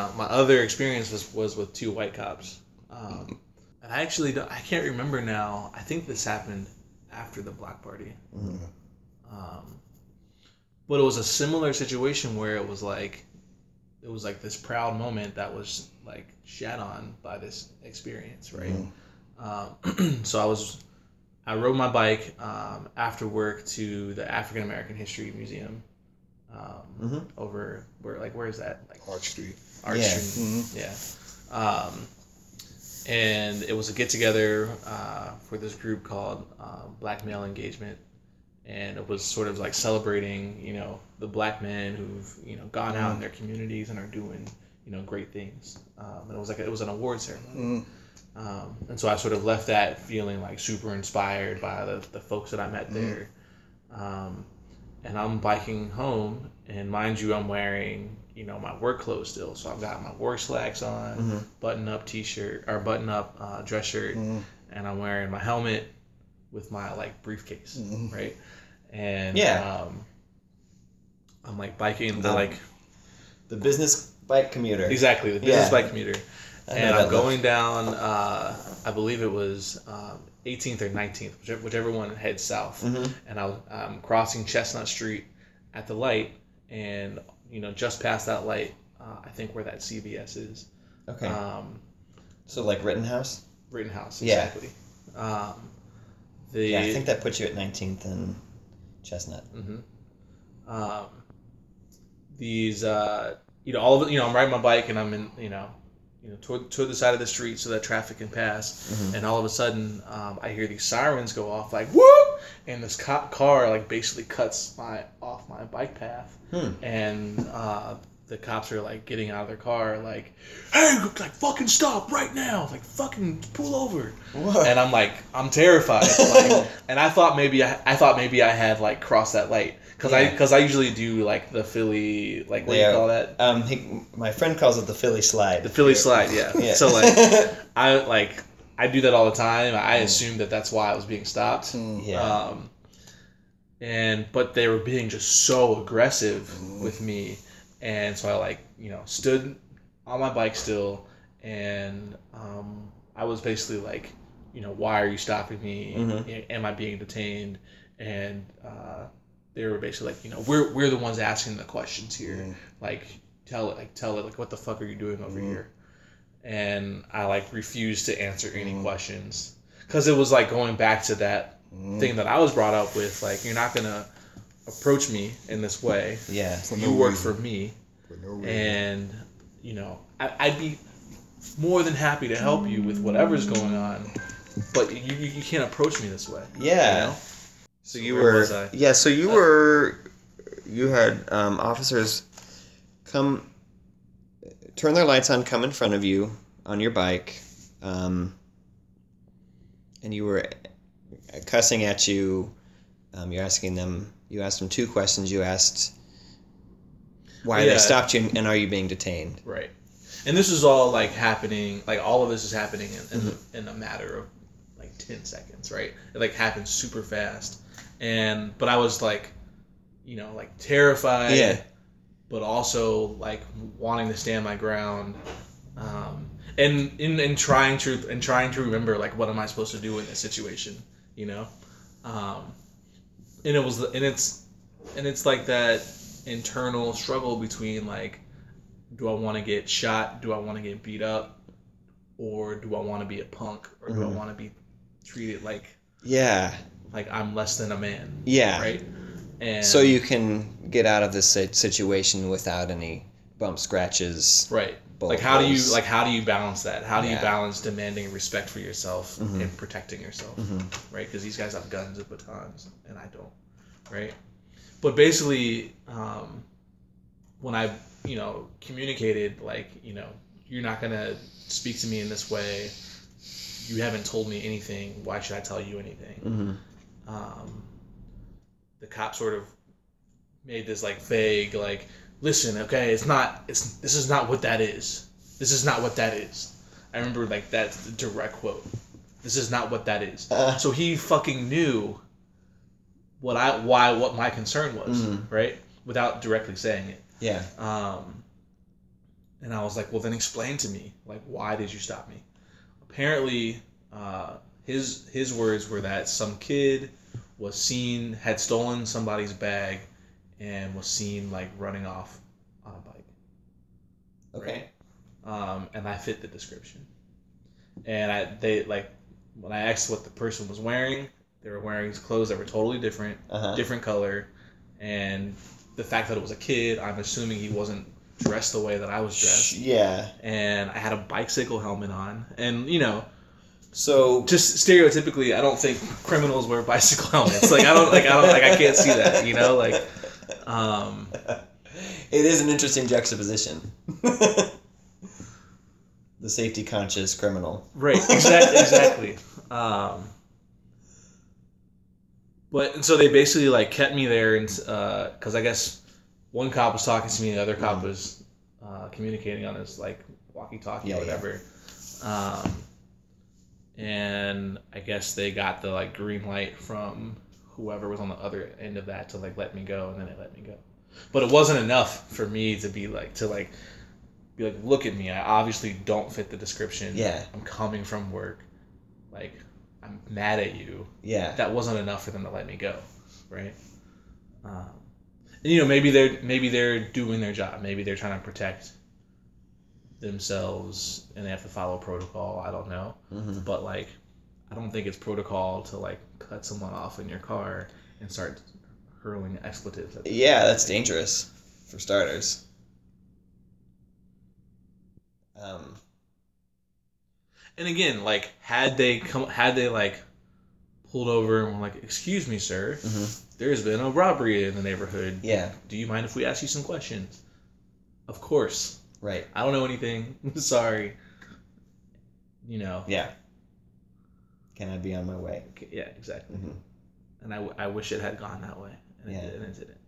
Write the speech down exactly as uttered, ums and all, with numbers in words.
uh, my other experience was, was with two white cops. Um, and I actually don't, I can't remember now. I think this happened after the block party. Mm-hmm. Um, but it was a similar situation where it was like, it was like this proud moment that was like shat on by this experience, right? Mm-hmm. Um, so I was, I rode my bike um, after work to the African American History Museum. Um, mm-hmm. Over where, like, where is that? Like Arch Street. Arch yeah. Street. Mm-hmm. Yeah. Um, and it was a get together uh, for this group called uh, Black Male Engagement, and it was sort of like celebrating, you know, the black men who've, you know, gone mm-hmm. out in their communities and are doing, you know, great things. Um, and it was like a, it was an award ceremony. Mm-hmm. Um, and so I sort of left that feeling like super inspired by the the folks that I met mm-hmm. there. Um, And I'm biking home, and mind you, I'm wearing, you know, my work clothes still. So I've got my work slacks on, mm-hmm. button-up t-shirt, or button-up uh, dress shirt, mm-hmm. and I'm wearing my helmet with my, like, briefcase, mm-hmm. right? And yeah. um, I'm, like, biking the, the, like... The business bike commuter. Exactly, the business yeah. bike commuter. I and I'm going look. down, uh, I believe it was um, eighteenth or nineteenth, whichever, whichever one heads south. Mm-hmm. And I was, I'm crossing Chestnut Street at the light, and, you know, just past that light, uh, I think where that C V S is. Okay. Um, so like Rittenhouse? Rittenhouse, exactly. Yeah. Um, the, yeah, I think that puts you at nineteenth and Chestnut. Mm-hmm. Um, these, uh, you know, all of it, you know, I'm riding my bike and I'm in, you know, you know, toward, toward the side of the street so that traffic can pass. Mm-hmm. And all of a sudden, um, I hear these sirens go off, like, whoop! And this cop car, like, basically cuts my off my bike path. Hmm. And uh, the cops are, like, getting out of their car, like, hey, like, fucking stop right now. Like, fucking pull over. What? And I'm, like, I'm terrified. Like, and I thought maybe I, I thought maybe I had, like, crossed that light. Because yeah. I, cause I usually do, like, the Philly, like, what yeah. do you call that? Um, he, my friend calls it the Philly slide. The Philly slide, yeah. yeah. So, like, I, like, I do that all the time. I mm. assumed that that's why I was being stopped. Mm, yeah. Um, and, but they were being just so aggressive mm. with me. And so I, like, you know, stood on my bike still. And um, I was basically like, you know, why are you stopping me? Mm-hmm. Am I being detained? And, uh, they were basically like, you know, we're we're the ones asking the questions here. Mm. Like, tell it, like, tell it, like, what the fuck are you doing over mm. here? And I, like, refused to answer any mm. questions. Because it was, like, going back to that mm. thing that I was brought up with, like, you're not going to approach me in this way. Yeah. You no work reason. for me. For no reason. And, you know, I, I'd be more than happy to help you with whatever's going on. But you, you, you can't approach me this way. Yeah. You know? So you were, yeah, so you were, you had um, officers come, turn their lights on, come in front of you on your bike, um, and you were cussing at you. Um, you're asking them, you asked them two questions. You asked why yeah. they stopped you, and are you being detained? Right. And this is all, like, happening, like, all of this is happening in, in, mm-hmm. in a matter of, like, ten seconds, right? It, like, happens super fast. And but I was like, you know, like terrified, yeah. but also like wanting to stand my ground, um, and in and trying to and trying to remember like what am I supposed to do in this situation, you know, um, and it was and it's and it's like that internal struggle between like, do I want to get shot, do I want to get beat up, or do I want to be a punk, or do mm-hmm. I want to be treated like yeah. like I'm less than a man. Yeah. Right? And so you can get out of this situation without any bump scratches. Right. Like how holes. do you like how do you balance that? How do yeah. you balance demanding respect for yourself mm-hmm. and protecting yourself? Mm-hmm. Right? Because these guys have guns and batons and I don't. Right? But basically, um, when I, you know, communicated like, you know, you're not gonna speak to me in this way. You haven't told me anything. Why should I tell you anything? Mm-hmm. Um, the cop sort of made this like vague, like, listen, okay, it's not, it's this is not what that is. This is not what that is. I remember like that's the direct quote. This is not what that is. Uh, so he fucking knew what I, why, what my concern was, mm-hmm. right? Without directly saying it. Yeah. Um, And I was like, well, then explain to me, like, why did you stop me? Apparently, uh, his his words were that some kid was seen, had stolen somebody's bag and was seen, like, running off on a bike. Okay. Right? Um, and I fit the description. And I they, like, when I asked what the person was wearing, they were wearing clothes that were totally different, uh-huh. different color. And the fact that it was a kid, I'm assuming he wasn't dressed the way that I was dressed. Yeah. And I had a bicycle helmet on. And, you know, so just stereotypically, I don't think criminals wear bicycle helmets. Like I don't like I don't like I can't see that, you know, like um it is an interesting juxtaposition. The safety conscious criminal. Right, exactly exactly. Um But and so they basically like kept me there, and uh, because I guess one cop was talking to me, the other cop mm-hmm. was uh, communicating on his like walkie-talkie yeah, or whatever, yeah. um, and I guess they got the like green light from whoever was on the other end of that to like let me go, and then they let me go. But it wasn't enough for me to be like to like be like, look at me, I obviously don't fit the description. Yeah, I'm coming from work, like. I'm mad at you. Yeah. That wasn't enough for them to let me go, right? Um, and you know, maybe they're maybe they're doing their job. Maybe they're trying to protect themselves and they have to follow protocol. I don't know, mm-hmm. but like, I don't think it's protocol to like cut someone off in your car and start hurling expletives at them. Yeah, that's dangerous for starters. Um. And again, like, had they come, had they like pulled over and were like, "Excuse me, sir, mm-hmm. there's been a robbery in the neighborhood. Yeah. Do you mind if we ask you some questions?" Of course. Right. I don't know anything. Sorry. You know. Yeah. Can I be on my way? Yeah, exactly. Mm-hmm. And I, I wish it had gone that way, and, yeah. it, did, and it didn't.